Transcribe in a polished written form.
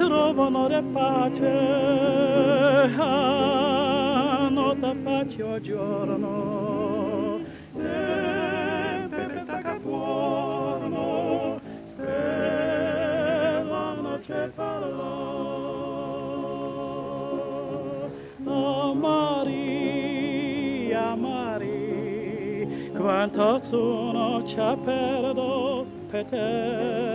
trovano le pace, notte pace o giorno, sempre stacca fuori, se la noce parla. Oh Maria, Maria, quanto sono ci perdo per te.